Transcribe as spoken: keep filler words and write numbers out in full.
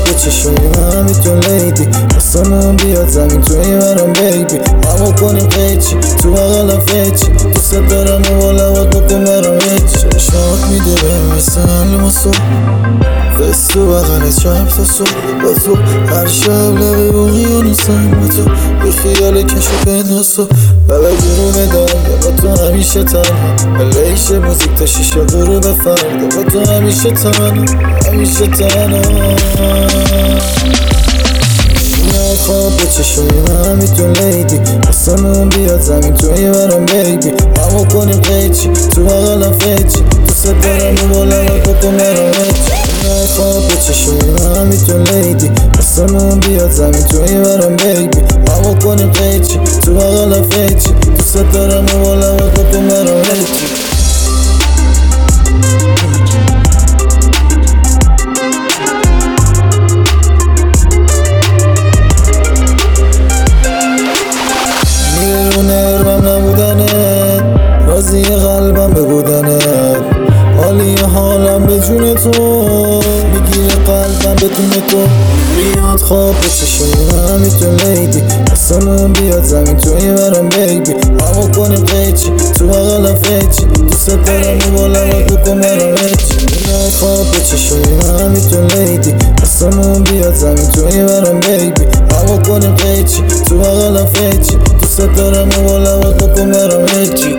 به چشای من میتون لیدی آسمون بیاد زمین توی منم بیبی همو کنیم قیچی تو بغلم فیچی دوست دارم و با لبات بکن برام هیچی چشمات میده به مثل علم و صبح فست تو بغل چپ تا صبح با تو هر شب لبه اقیانوسم با تو بی خیال کش و پنداز و بلا گروه دارم با تو همیشه تنها لیش موزیک تا شیشه غروب فردا با تو همیشه تنها همیشه تنها خواب به چشای من میتون لیدی آسمون بیاد زمین توی برام بیبی همو کنیم قیچی تو بغلم فیچی دوست دارم و با لبات بکن برام هیچی خواب به چشای من میتون لیدی آسمون بیاد زمین توی برام بیبی همو کنیم قیچی تو بغلم فیچی دوست دارم و با لبات بکن برام هیچی راضی قلبم به بودنت حالی حالم به جون تو میگیره قلبم بدون تو بیاد خواب به چشای من میتون لیدی آسمون بیاد زمین توی برام بیبی همو کنیم قیچی تو بغلم فیچی دوست دارم و با لبات بکن برام هیچی بیاد خواب به چشای من میتون لیدی آسمون بیاد زمین توی برام بیبی همو کنیم قیچی تو بغلم فیچی دوست دارم و با لبات بکن برام هیچی